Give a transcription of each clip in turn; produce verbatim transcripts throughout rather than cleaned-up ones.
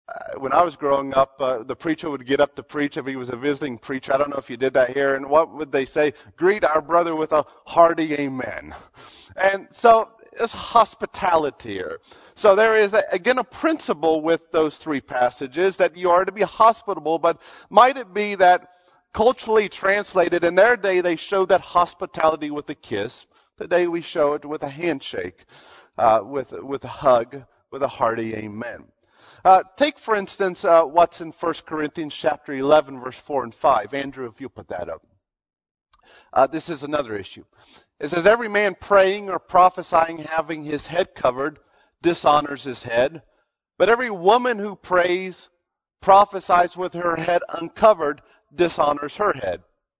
uh, when I was growing up, uh, the preacher would get up to preach if he was a visiting preacher. I don't know if you did that here. And what would they say? Greet our brother with a hearty amen. And so it's hospitality here. So there is, a, again, a principle with those three passages that you are to be hospitable, but might it be that culturally translated, in their day they showed that hospitality with a kiss. Today we show it with a handshake, uh, with, with a hug, with a hearty amen. Uh, take, for instance, uh, what's in First Corinthians chapter eleven, verse four and five. Andrew, if you put that up. Uh, this is another issue. It says, every man praying or prophesying having his head covered dishonors his head. But every woman who prays, prophesies with her head uncovered, dishonors her head.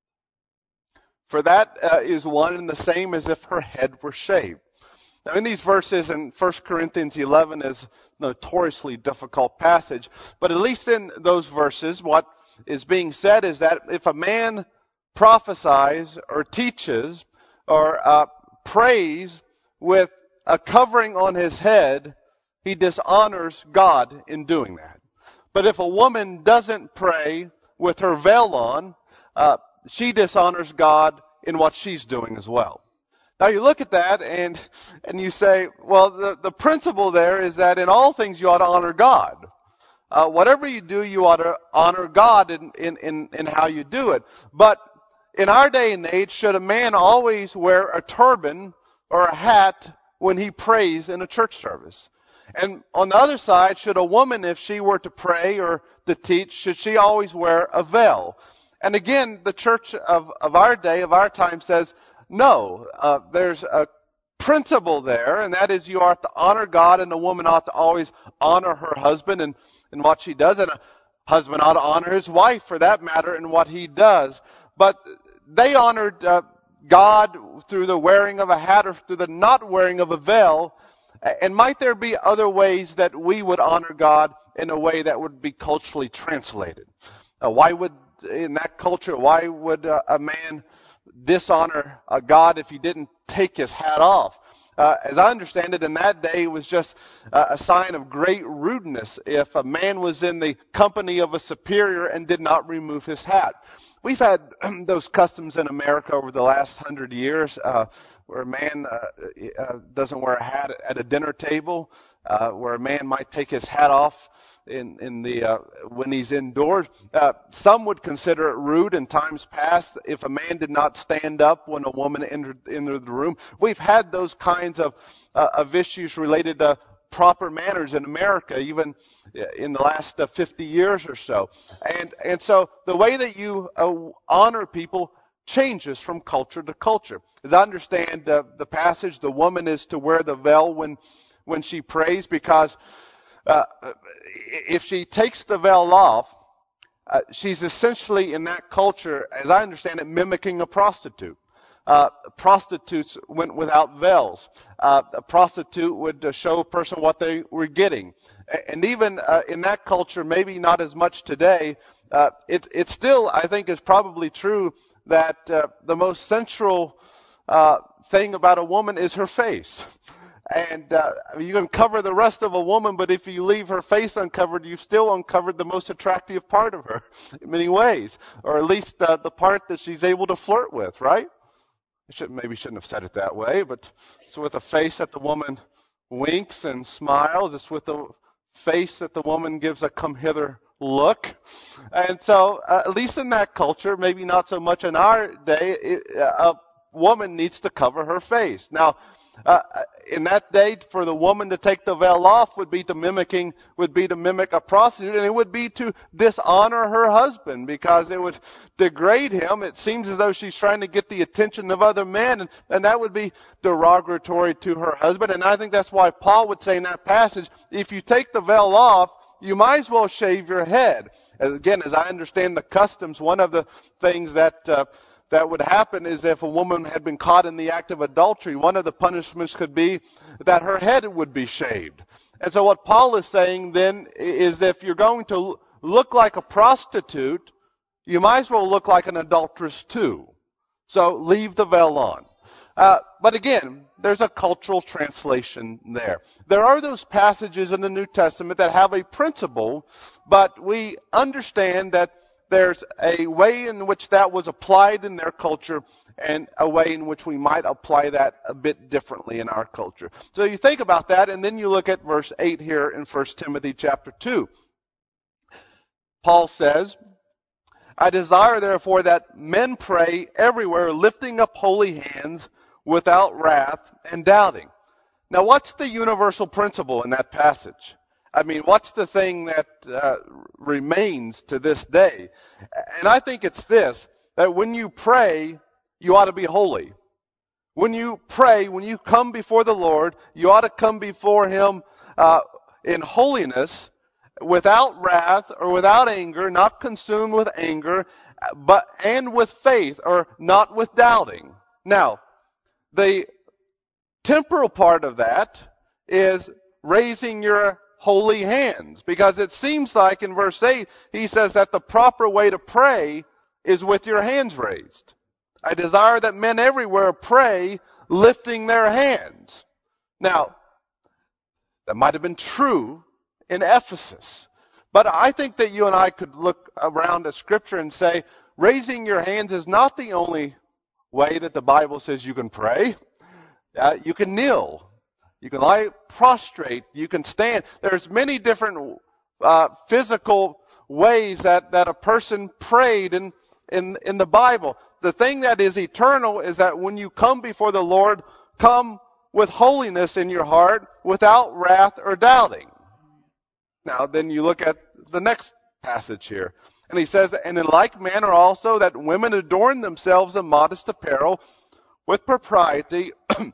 For that uh, is one and the same as if her head were shaved. Now in these verses in First Corinthians eleven is a notoriously difficult passage, but at least in those verses what is being said is that if a man prophesies or teaches or uh, prays with a covering on his head, he dishonors God in doing that. But if a woman doesn't pray with her veil on, uh, she dishonors God in what she's doing as well. Now you look at that and and you say, well, the, the principle there is that in all things you ought to honor God. Uh, whatever you do, you ought to honor God in, in, in, in how you do it. But in our day and age, should a man always wear a turban or a hat when he prays in a church service? And on the other side, should a woman, if she were to pray or to teach, should she always wear a veil? And again, the church of, of our day, of our time says, no, uh, there's a principle there, and that is you ought to honor God, and the woman ought to always honor her husband in, in what she does, and a husband ought to honor his wife, for that matter, in what he does. But they honored uh, God through the wearing of a hat or through the not wearing of a veil. And might there be other ways that we would honor God in a way that would be culturally translated? Uh, why would, in that culture, why would uh, a man dishonor uh, God if he didn't take his hat off? Uh, as I understand it, in that day, it was just uh, a sign of great rudeness if a man was in the company of a superior and did not remove his hat. We've had those customs in America over the last hundred years, uh, where a man uh, uh, doesn't wear a hat at a dinner table, uh, where a man might take his hat off in in the uh, when he's indoors. Uh, some would consider it rude in times past if a man did not stand up when a woman entered entered the room. We've had those kinds of uh, of issues related to proper manners in America, even in the last uh, fifty years or so. And and so the way that you uh, honor people changes from culture to culture. As I understand uh, the passage, the woman is to wear the veil when when she prays, because uh, if she takes the veil off, uh, she's essentially in that culture, as I understand it, mimicking a prostitute. Uh, prostitutes went without veils. Uh, a prostitute would uh, show a person what they were getting. And even uh, in that culture, maybe not as much today, uh, it, it still, I think, is probably true that uh, the most central uh, thing about a woman is her face. And uh, you can cover the rest of a woman, but if you leave her face uncovered, you've still uncovered the most attractive part of her in many ways, or at least uh, the part that she's able to flirt with, right? I should, maybe shouldn't have said it that way, but it's with a face that the woman winks and smiles. It's with the face that the woman gives a come hither look. And so, uh, at least in that culture, maybe not so much in our day, it, a woman needs to cover her face. Now, uh, in that day, for the woman to take the veil off would be to mimicking, would be to mimic a prostitute, and it would be to dishonor her husband, because it would degrade him. It seems as though she's trying to get the attention of other men, and, and that would be derogatory to her husband. And I think that's why Paul would say in that passage, if you take the veil off, you might as well shave your head. As, again, as I understand the customs, one of the things that uh, that would happen is if a woman had been caught in the act of adultery, one of the punishments could be that her head would be shaved. And so what Paul is saying then is, if you're going to look like a prostitute, you might as well look like an adulteress too. So leave the veil on. Uh, but again, there's a cultural translation there. There are those passages in the New Testament that have a principle, but we understand that there's a way in which that was applied in their culture and a way in which we might apply that a bit differently in our culture. So you think about that, and then you look at verse eight here in First Timothy chapter two. Paul says, I desire therefore that men pray everywhere, lifting up holy hands without wrath and doubting. Now, what's the universal principle in that passage? I mean, what's the thing that uh, remains to this day? And I think it's this, that when you pray, you ought to be holy. When you pray, when you come before the Lord, you ought to come before Him uh, in holiness, without wrath or without anger, not consumed with anger, but and with faith, or not with doubting. Now, the temporal part of that is raising your holy hands, because it seems like in verse eight, he says that the proper way to pray is with your hands raised. I desire that men everywhere pray lifting their hands. Now, that might have been true in Ephesus, but I think that you and I could look around at Scripture and say, raising your hands is not the only way that the Bible says you can pray. Uh, you can kneel. You can lie prostrate. You can stand. There's many different uh, physical ways that, that a person prayed in, in, in the Bible. The thing that is eternal is that when you come before the Lord, come with holiness in your heart, without wrath or doubting. Now, then you look at the next passage here. And he says, and in like manner also that women adorn themselves in modest apparel, with propriety,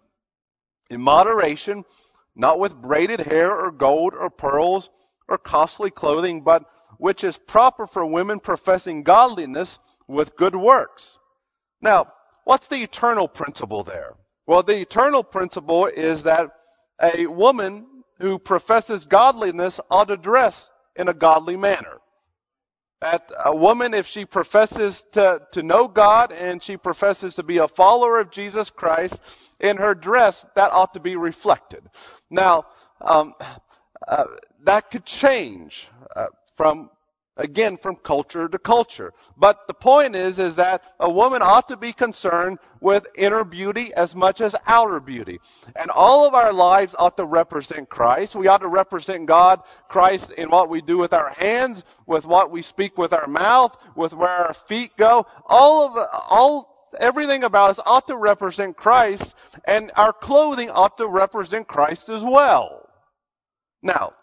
in moderation, not with braided hair or gold or pearls or costly clothing, but which is proper for women professing godliness with good works. Now, what's the eternal principle there? Well, the eternal principle is that a woman who professes godliness ought to dress in a godly manner. That a woman, if she professes to, to know God and she professes to be a follower of Jesus Christ, in her dress, that ought to be reflected. Now, um, uh, that could change uh, from, again, from culture to culture. But the point is, is that a woman ought to be concerned with inner beauty as much as outer beauty. And all of our lives ought to represent Christ. We ought to represent God, Christ, in what we do with our hands, with what we speak with our mouth, with where our feet go. All of, all, everything about us ought to represent Christ, and our clothing ought to represent Christ as well. Now,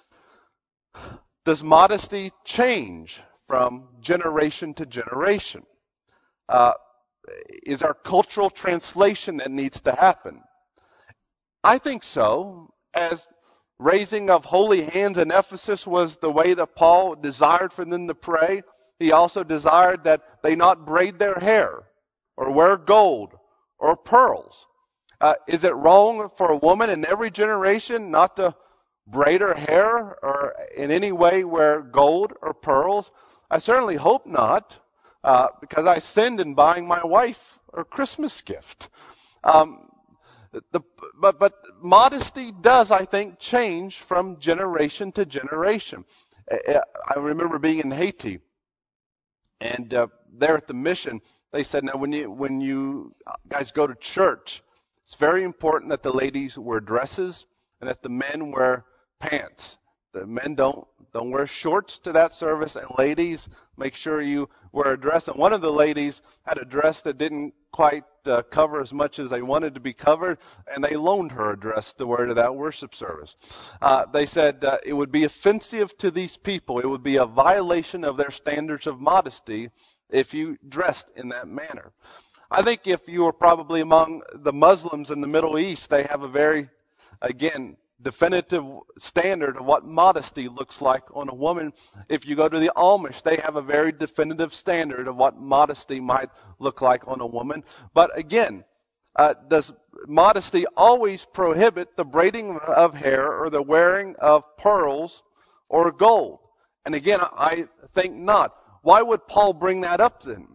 does modesty change from generation to generation? Uh, is there cultural translation that needs to happen? I think so. As raising of holy hands in Ephesus was the way that Paul desired for them to pray, he also desired that they not braid their hair or wear gold or pearls. Uh, is it wrong for a woman in every generation not to braid her hair or in any way wear gold or pearls? I certainly hope not, uh, because I sinned in buying my wife a Christmas gift. Um, the, but, but modesty does, I think, change from generation to generation. I remember being in Haiti, and uh, there at the mission, they said, now when you when you guys go to church, it's very important that the ladies wear dresses and that the men wear pants. The men don't don't wear shorts to that service, and ladies, make sure you wear a dress. And one of the ladies had a dress that didn't quite uh, cover as much as they wanted to be covered, and they loaned her a dress to wear to that worship service. Uh, they said uh, it would be offensive to these people. It would be a violation of their standards of modesty if you dressed in that manner. I think if you were probably among the Muslims in the Middle East, they have a very, again, definitive standard of what modesty looks like on a woman. If you go to the Amish, they have a very definitive standard of what modesty might look like on a woman. But again, uh, does modesty always prohibit the braiding of hair or the wearing of pearls or gold? And again, I think not. Why would Paul bring that up then?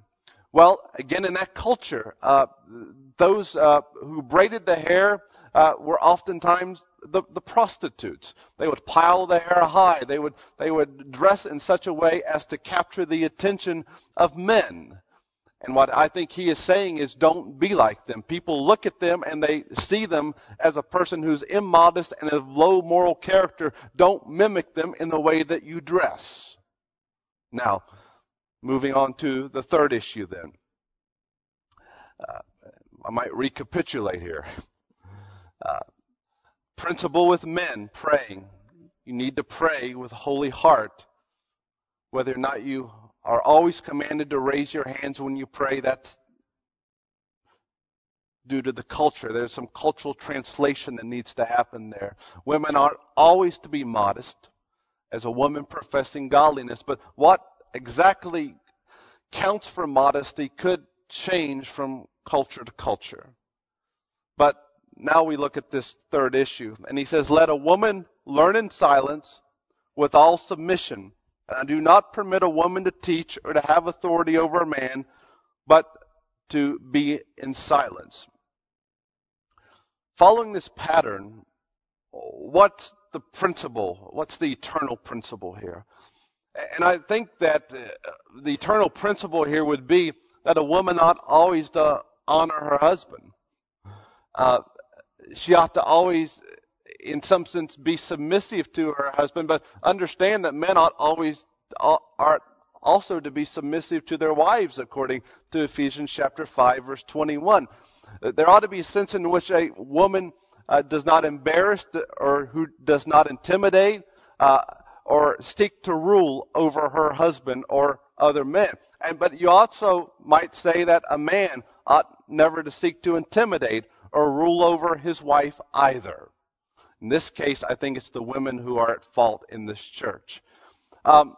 Well, again, in that culture, uh, those uh, who braided the hair uh, were oftentimes the, the prostitutes. They would pile the hair high. They would they would dress in such a way as to capture the attention of men. And what I think he is saying is, don't be like them. People look at them and they see them as a person who's immodest and of low moral character. Don't mimic them in the way that you dress. Now, moving on to the third issue then. Uh, I might recapitulate here. Uh, principle with men, praying. You need to pray with a holy heart. Whether or not you are always commanded to raise your hands when you pray, that's due to the culture. There's some cultural translation that needs to happen there. Women are always to be modest as a woman professing godliness, but what exactly counts for modesty could change from culture to culture. But now we look at this third issue, and he says, let a woman learn in silence with all submission. And I do not permit a woman to teach or to have authority over a man, but to be in silence. Following this pattern, what's the principle? What's the eternal principle here? And I think that the eternal principle here would be that a woman ought always to honor her husband. Uh, she ought to always, in some sense, be submissive to her husband, but understand that men ought always are also to be submissive to their wives, according to Ephesians chapter five, verse twenty-one. There ought to be a sense in which a woman uh, does not embarrass or who does not intimidate uh, or seek to rule over her husband or other men. And but you also might say that a man ought never to seek to intimidate or rule over his wife either. In this case, I think it's the women who are at fault in this church. Um,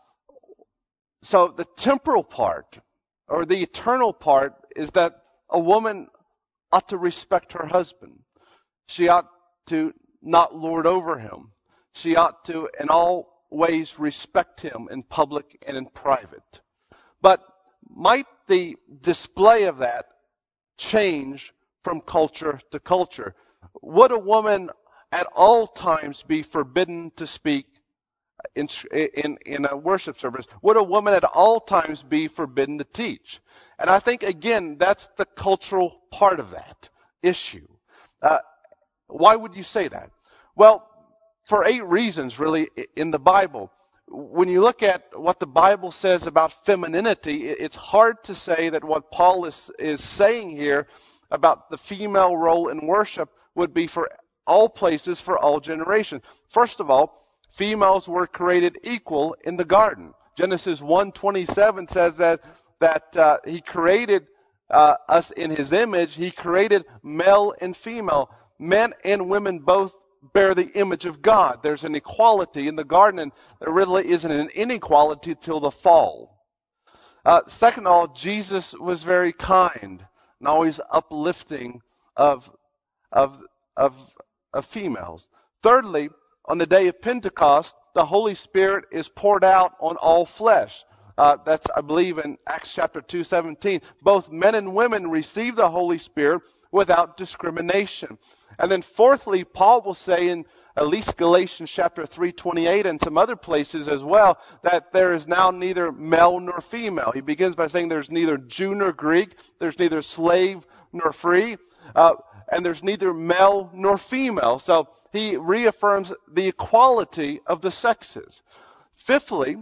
so the temporal part, or the eternal part, is that a woman ought to respect her husband. She ought to not lord over him. She ought to, in all ways, respect him in public and in private. But might the display of that change from culture to culture? Would a woman at all times be forbidden to speak in, in, in a worship service? Would a woman at all times be forbidden to teach? And I think, again, that's the cultural part of that issue. Uh, why would you say that? Well, for eight reasons, really, in the Bible. When you look at what the Bible says about femininity, it's hard to say that what Paul is, is saying here about the female role in worship would be for all places, for all generations. First of all, females were created equal in the garden. Genesis one twenty-seven says that that uh, he created uh, us in his image. He created male and female. Men and women both bear the image of God. There's an equality in the garden, and there really isn't an inequality till the fall. Uh, second of all, Jesus was very kind and always uplifting of of of of females. Thirdly, on the day of Pentecost, the Holy Spirit is poured out on all flesh. Uh, that's, I believe, in Acts chapter two seventeen. Both men and women receive the Holy Spirit without discrimination. And then fourthly, Paul will say in at least Galatians chapter three twenty-eight and some other places as well, that there is now neither male nor female. He begins by saying there's neither Jew nor Greek, there's neither slave nor free, uh, and there's neither male nor female. So he reaffirms the equality of the sexes. Fifthly,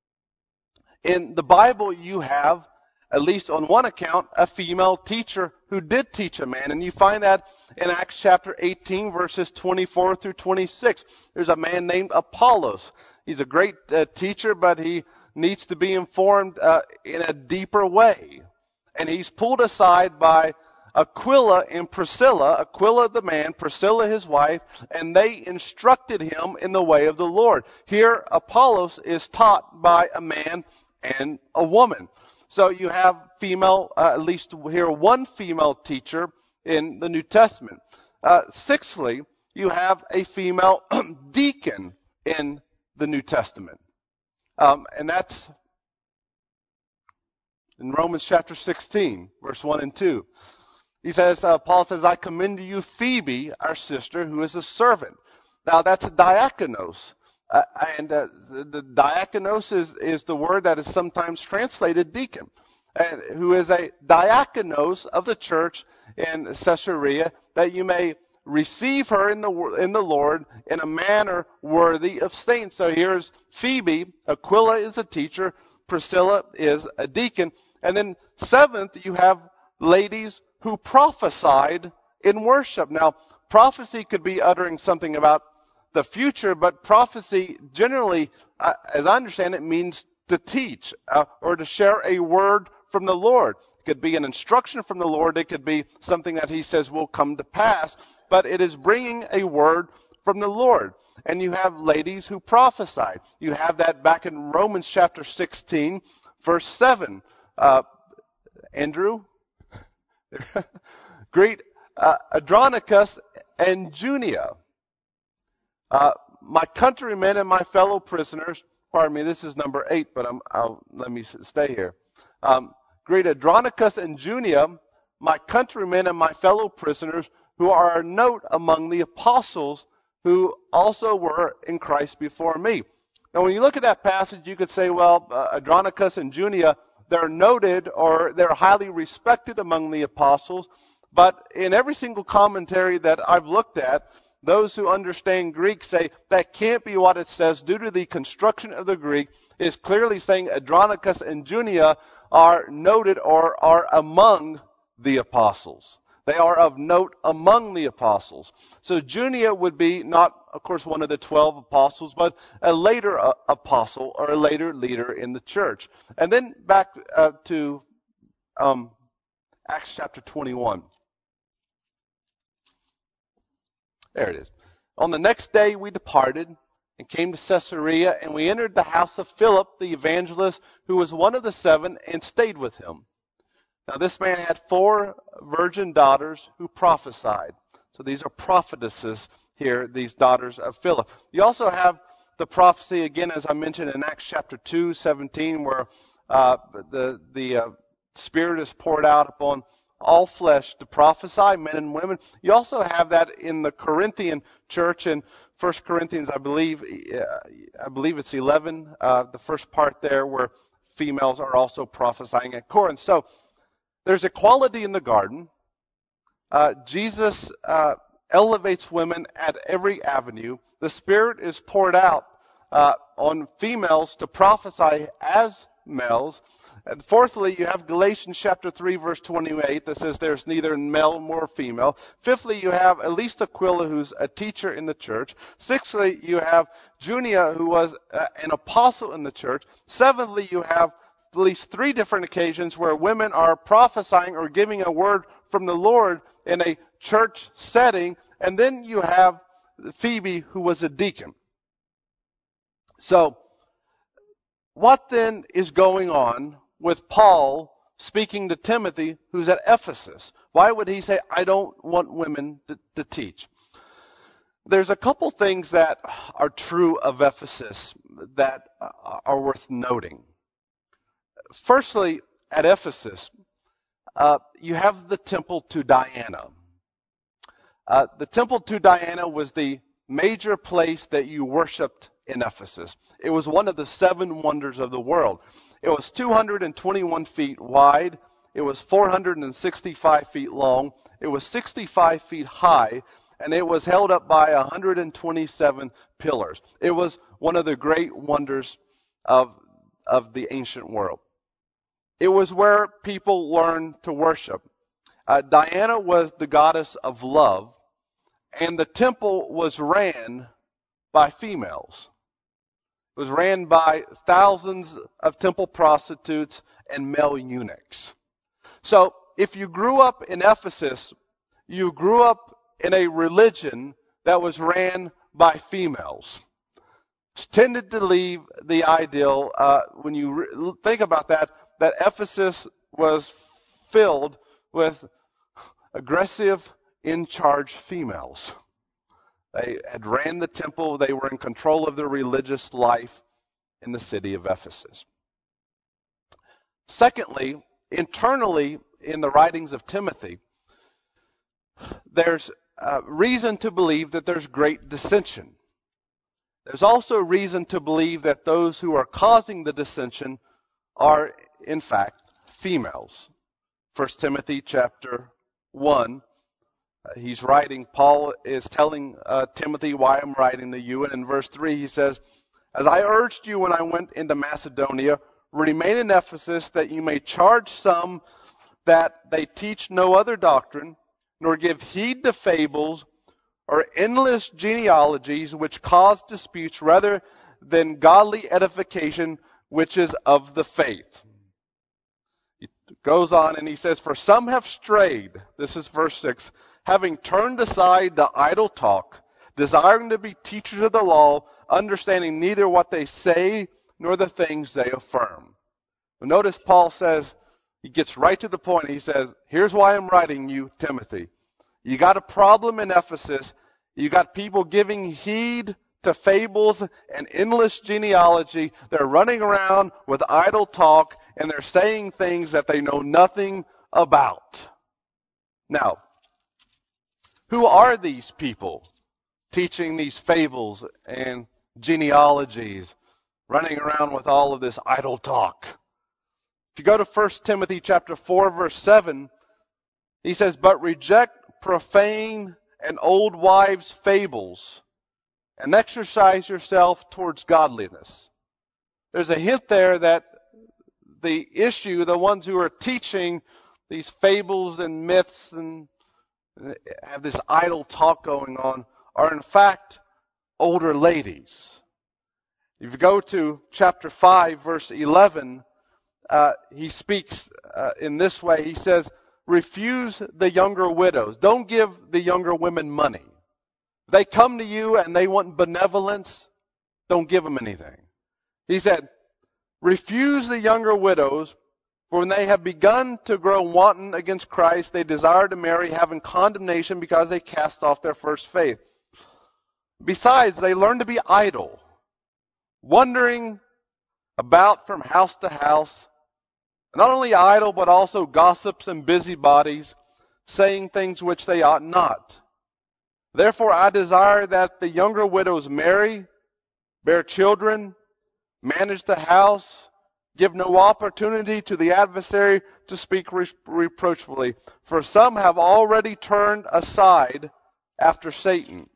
in the Bible you have, at least on one account, a female teacher who did teach a man. And you find that in Acts chapter eighteen, verses twenty-four through twenty-six. There's a man named Apollos. He's a great uh, teacher, but he needs to be informed uh, in a deeper way. And he's pulled aside by Aquila and Priscilla, Aquila the man, Priscilla his wife, and they instructed him in the way of the Lord. Here, Apollos is taught by a man and a woman. So you have female, uh, at least here, one female teacher in the New Testament. Uh, sixthly, you have a female deacon in the New Testament. Um, and that's in Romans chapter sixteen, verse one and two. He says, uh, Paul says, I commend to you Phoebe, our sister, who is a servant. Now that's a diakonos. Uh, and uh, the, the diakonos is, is the word that is sometimes translated deacon, and who is a diakonos of the church in Caesarea, that you may receive her in the in the Lord in a manner worthy of saints. So here's Phoebe. Aquila is a teacher. Priscilla is a deacon. And then seventh, you have ladies who prophesied in worship. Now, prophecy could be uttering something about the future, but prophecy generally, uh, as I understand it, means to teach uh, or to share a word from the Lord. It could be an instruction from the Lord. It could be something that he says will come to pass, but it is bringing a word from the Lord. And you have ladies who prophesied. You have that back in Romans chapter sixteen, verse seven. Uh, Andrew? Greet uh, Andronicus and Junia, uh, my countrymen and my fellow prisoners. Pardon me, this is number eight, but I'm, I'll, let me stay here. Um, greet Andronicus and Junia, my countrymen and my fellow prisoners, who are a note among the apostles who also were in Christ before me. Now, when you look at that passage, you could say, well, uh, Andronicus and Junia, they're noted or they're highly respected among the apostles. But in every single commentary that I've looked at, those who understand Greek say that can't be what it says due to the construction of the Greek. Is clearly saying Andronicus and Junia are noted or are among the apostles. They are of note among the apostles. So Junia would be not, of course, one of the twelve apostles, but a later uh, apostle or a later leader in the church. And then back uh, to um, Acts chapter twenty-one. There it is. On the next day we departed and came to Caesarea, and we entered the house of Philip the evangelist, who was one of the seven, and stayed with him. Now this man had four virgin daughters who prophesied. So these are prophetesses here, these daughters of Philip. You also have the prophecy, again, as I mentioned in Acts chapter two, seventeen, where uh, the, the uh, Spirit is poured out upon all flesh to prophesy, men and women. You also have that in the Corinthian church in First Corinthians, I believe, uh, I believe it's eleven, uh, the first part there where females are also prophesying at Corinth. So there's equality in the garden. Uh, Jesus uh, elevates women at every avenue. The Spirit is poured out uh, on females to prophesy as males. And fourthly, you have Galatians chapter three, verse twenty-eight, that says there's neither male nor female. Fifthly, you have at least Aquila, who's a teacher in the church. Sixthly, you have Junia, who was uh, an apostle in the church. Seventhly, you have at least three different occasions where women are prophesying or giving a word from the Lord in a church setting. And then you have Phoebe, who was a deacon. So, what then is going on with Paul speaking to Timothy, who's at Ephesus? Why would he say, I don't want women to, to teach? There's a couple things that are true of Ephesus that are worth noting. Firstly, at Ephesus, uh, you have the temple to Diana. Uh, the temple to Diana was the major place that you worshipped in Ephesus. It was one of the seven wonders of the world. It was two hundred twenty-one feet wide. It was four hundred sixty-five feet long. It was sixty-five feet high, and it was held up by one hundred twenty-seven pillars. It was one of the great wonders of, of the ancient world. It was where people learned to worship. Uh, Diana was the goddess of love, and the temple was ran by females. It was ran by thousands of temple prostitutes and male eunuchs. So if you grew up in Ephesus, you grew up in a religion that was ran by females. Which tended to leave the ideal, uh, when you re- think about that, that Ephesus was filled with aggressive, in-charge females. They had ran the temple. They were in control of the religious life in the city of Ephesus. Secondly, internally in the writings of Timothy, there's uh, reason to believe that there's great dissension. There's also reason to believe that those who are causing the dissension are, in fact, females. First Timothy chapter one, uh, he's writing, Paul is telling uh, Timothy why I'm writing to you, and in verse three he says, "As I urged you when I went into Macedonia, remain in Ephesus, that you may charge some that they teach no other doctrine, nor give heed to fables or endless genealogies which cause disputes rather than godly edification, which is of the faith." He goes on and he says, "For some have strayed," this is verse six, "having turned aside to idle talk, desiring to be teachers of the law, understanding neither what they say nor the things they affirm." Well, notice Paul says, he gets right to the point. He says, here's why I'm writing you, Timothy. You got a problem in Ephesus. You got people giving heed to fables and endless genealogy. They're running around with idle talk, and they're saying things that they know nothing about. Now, who are these people teaching these fables and genealogies, running around with all of this idle talk? If you go to First Timothy chapter four, verse seven, he says, "But reject profane and old wives' fables, and exercise yourself towards godliness." There's a hint there that the issue, the ones who are teaching these fables and myths and have this idle talk going on, are in fact older ladies. If you go to chapter five, verse eleven, uh, he speaks uh, in this way. He says, "Refuse the younger widows." Don't give the younger women money. They come to you and they want benevolence. Don't give them anything. He said, "Refuse the younger widows, for when they have begun to grow wanton against Christ, they desire to marry, having condemnation because they cast off their first faith. Besides, they learn to be idle, wandering about from house to house, not only idle, but also gossips and busybodies, saying things which they ought not. Therefore I desire that the younger widows marry, bear children, manage the house, give no opportunity to the adversary to speak re- reproachfully. For some have already turned aside after Satan."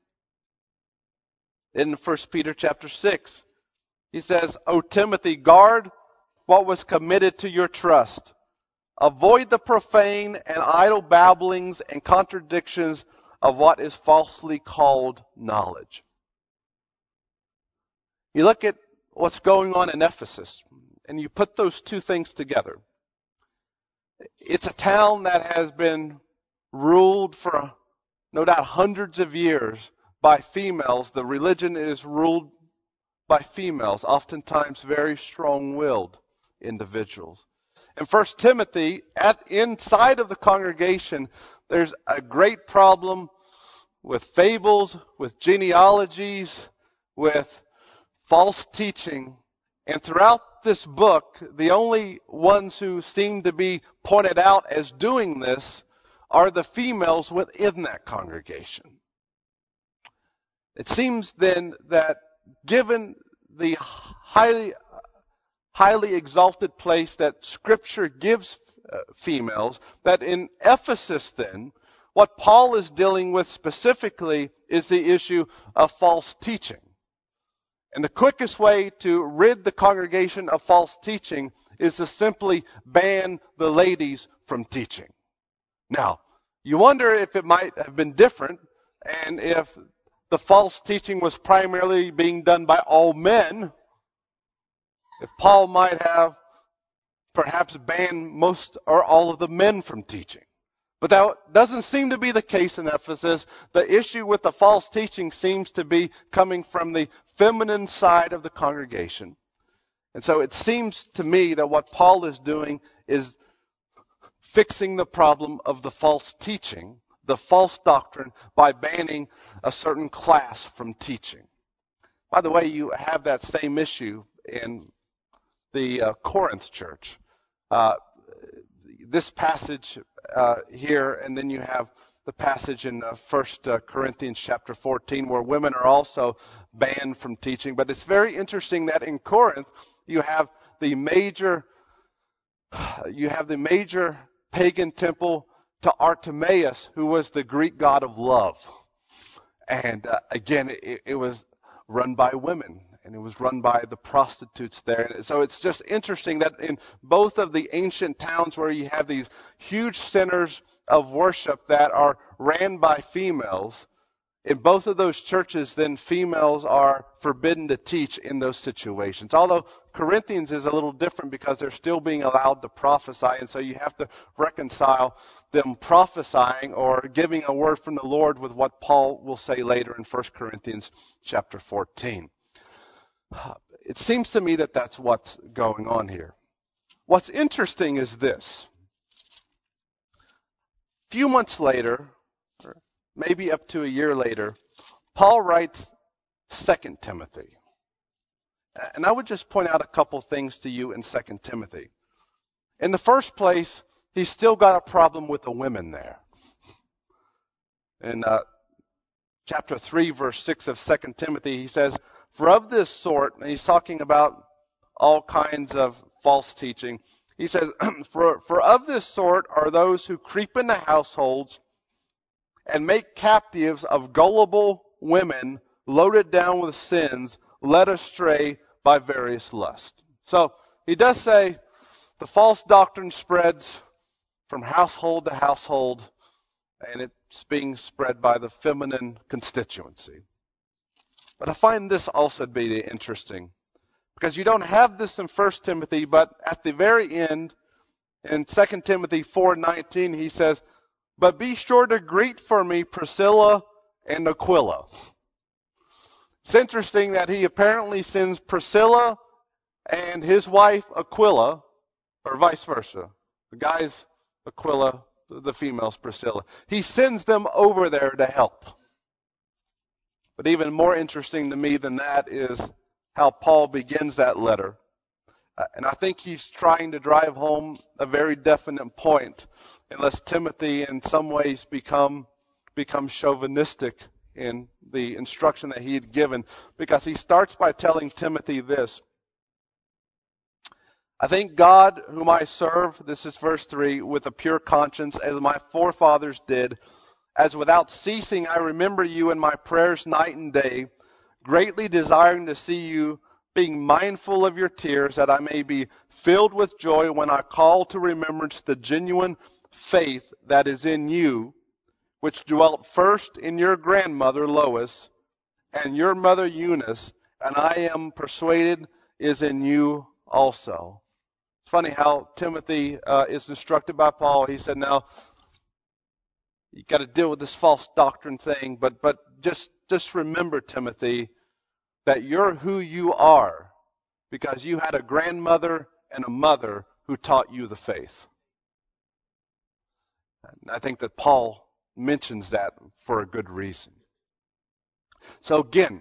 In First Peter chapter six, he says, "O Timothy, guard what was committed to your trust. Avoid the profane and idle babblings and contradictions of what is falsely called knowledge." You look at what's going on in Ephesus, and you put those two things together. It's a town that has been ruled for no doubt hundreds of years by females. The religion is ruled by females, oftentimes very strong-willed individuals. In First Timothy, at inside of the congregation, there's a great problem with fables, with genealogies, with false teaching. And throughout this book, the only ones who seem to be pointed out as doing this are the females within that congregation. It seems then that given the highly highly exalted place that Scripture gives uh, females, that in Ephesus then, what Paul is dealing with specifically is the issue of false teaching. And the quickest way to rid the congregation of false teaching is to simply ban the ladies from teaching. Now, you wonder if it might have been different, and if the false teaching was primarily being done by all men, if Paul might have perhaps banned most or all of the men from teaching. But that doesn't seem to be the case in Ephesus. The issue with the false teaching seems to be coming from the feminine side of the congregation. And so it seems to me that what Paul is doing is fixing the problem of the false teaching, the false doctrine, by banning a certain class from teaching. By the way, you have that same issue in the uh, Corinth church. Uh, this passage uh, here, and then you have the passage in uh, First uh, Corinthians chapter fourteen, where women are also banned from teaching. But it's very interesting that in Corinth you have the major, you have the major pagan temple to Artemis, who was the Greek god of love. And uh, again, it, it was run by women, and it was run by the prostitutes there. So it's just interesting that in both of the ancient towns where you have these huge centers of worship that are ran by females, in both of those churches, then females are forbidden to teach in those situations. Although Corinthians is a little different because they're still being allowed to prophesy, and so you have to reconcile them prophesying or giving a word from the Lord with what Paul will say later in First Corinthians chapter fourteen. It seems to me that that's what's going on here. What's interesting is this. A few months later, or maybe up to a year later, Paul writes Second Timothy. And I would just point out a couple things to you in Second Timothy. In the first place, he's still got a problem with the women there. In uh, chapter three, verse six of Second Timothy, he says, "For of this sort," and he's talking about all kinds of false teaching, he says, for, for of this sort are those who creep into households and make captives of gullible women loaded down with sins, led astray by various lusts. So he does say the false doctrine spreads from household to household, and it's being spread by the feminine constituency. But I find this also to be interesting, because you don't have this in First Timothy, but at the very end, in Second Timothy four nineteen, he says, "But be sure to greet for me Priscilla and Aquila." It's interesting that he apparently sends Priscilla and his wife Aquila, or vice versa. The guy's Aquila, the female's Priscilla. He sends them over there to help. But even more interesting to me than that is how Paul begins that letter. Uh, and I think he's trying to drive home a very definite point, unless Timothy in some ways become become chauvinistic in the instruction that he had given, because he starts by telling Timothy this. "I thank God whom I serve," this is verse three, "with a pure conscience, as my forefathers did, as without ceasing I remember you in my prayers night and day, greatly desiring to see you, being mindful of your tears, that I may be filled with joy when I call to remembrance the genuine faith that is in you, which dwelt first in your grandmother Lois and your mother Eunice, and I am persuaded is in you also." It's funny how Timothy uh, is instructed by Paul. He said, now, you got to deal with this false doctrine thing, but but just just remember, Timothy, that you're who you are because you had a grandmother and a mother who taught you the faith. And I think that Paul mentions that for a good reason. So again,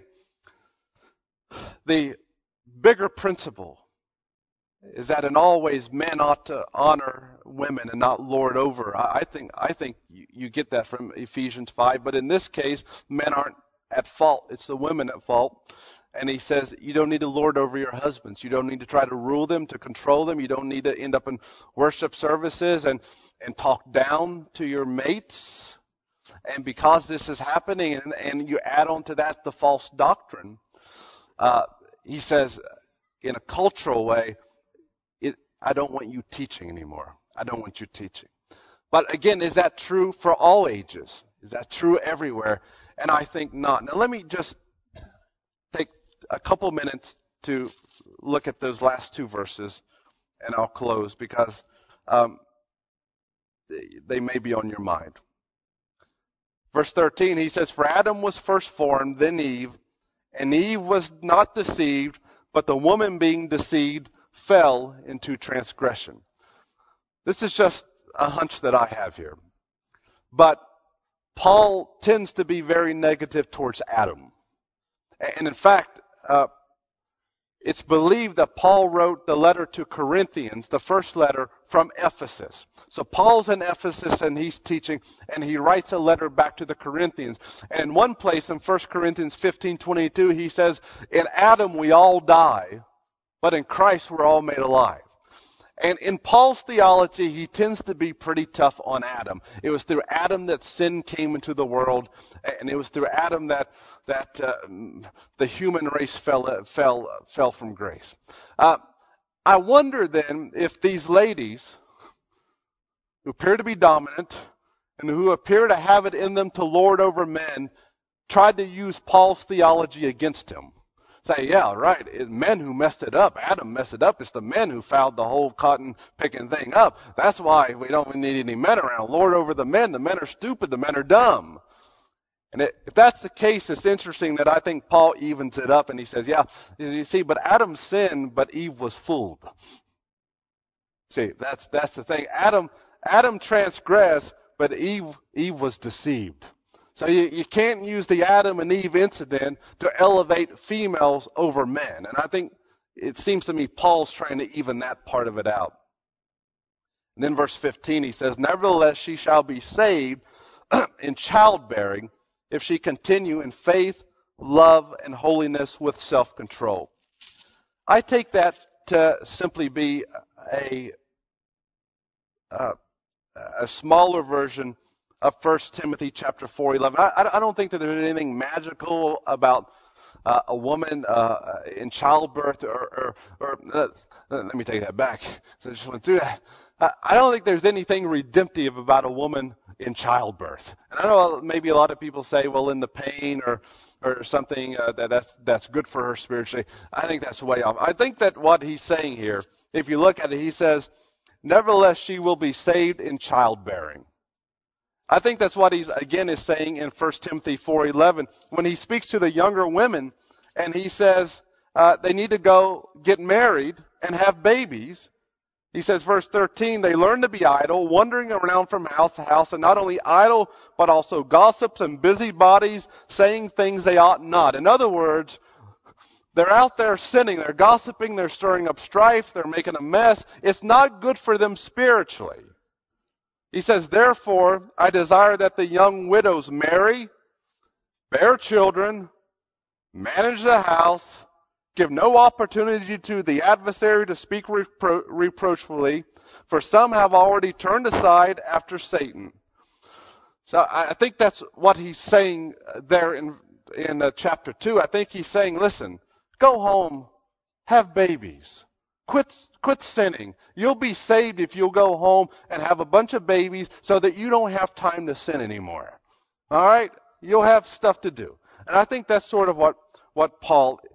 the bigger principle is that in all ways men ought to honor women and not lord over. I think I think you, you get that from Ephesians five, but in this case, men aren't at fault. It's the women at fault. And he says you don't need to lord over your husbands. You don't need to try to rule them, to control them. You don't need to end up in worship services and, and talk down to your mates. And because this is happening, and, and you add on to that the false doctrine, uh, he says in a cultural way, it, I don't want you teaching anymore. I don't want you teaching. But again, is that true for all ages? Is that true everywhere? And I think not. Now let me just take a couple minutes to look at those last two verses, and I'll close because um, they, they may be on your mind. Verse thirteen, he says, "For Adam was first formed, then Eve, and Eve was not deceived, but the woman being deceived fell into transgression." This is just a hunch that I have here. But Paul tends to be very negative towards Adam. And in fact, uh, it's believed that Paul wrote the letter to Corinthians, the first letter, from Ephesus. So Paul's in Ephesus and he's teaching, and he writes a letter back to the Corinthians. And in one place in First Corinthians fifteen twenty-two, he says, in Adam we all die, but in Christ we're all made alive. And in Paul's theology, he tends to be pretty tough on Adam. It was through Adam that sin came into the world, and it was through Adam that that uh, the human race fell fell fell from grace. Uh, I wonder then if these ladies, who appear to be dominant and who appear to have it in them to lord over men, tried to use Paul's theology against him. Say, yeah, right, it's men who messed it up. Adam messed it up. It's the men who fouled the whole cotton picking thing up. That's why we don't need any men around. Lord over the men. The men are stupid. The men are dumb. And it, if that's the case, it's interesting that I think Paul evens it up and he says, yeah, you see, but Adam sinned, but Eve was fooled. See, that's that's the thing. Adam Adam transgressed, but Eve Eve was deceived. So you, you can't use the Adam and Eve incident to elevate females over men. And I think it seems to me Paul's trying to even that part of it out. And then verse fifteen, he says, nevertheless she shall be saved in childbearing if she continue in faith, love, and holiness with self-control. I take that to simply be a, a, a smaller version of First Timothy chapter four eleven. I, I don't think that there's anything magical about uh, a woman uh, in childbirth, or, or, or uh, let me take that back. So I just went through that. I, I don't think there's anything redemptive about a woman in childbirth. And I know maybe a lot of people say, well, in the pain or or something uh, that that's that's good for her spiritually. I think that's way off. I think that what he's saying here, if you look at it, he says, nevertheless she will be saved in childbearing. I think that's what he's, again, is saying in First Timothy four eleven when he speaks to the younger women and he says uh, they need to go get married and have babies. He says, verse thirteen, they learn to be idle, wandering around from house to house, and not only idle, but also gossips and busybodies, saying things they ought not. In other words, they're out there sinning, they're gossiping, they're stirring up strife, they're making a mess. It's not good for them spiritually. He says, therefore, I desire that the young widows marry, bear children, manage the house, give no opportunity to the adversary to speak repro- reproachfully, for some have already turned aside after Satan. So I think that's what he's saying there in, in uh, chapter two. I think he's saying, listen, go home, have babies. Quit, quit sinning. You'll be saved if you'll go home and have a bunch of babies so that you don't have time to sin anymore. All right? You'll have stuff to do. And I think that's sort of what, what Paul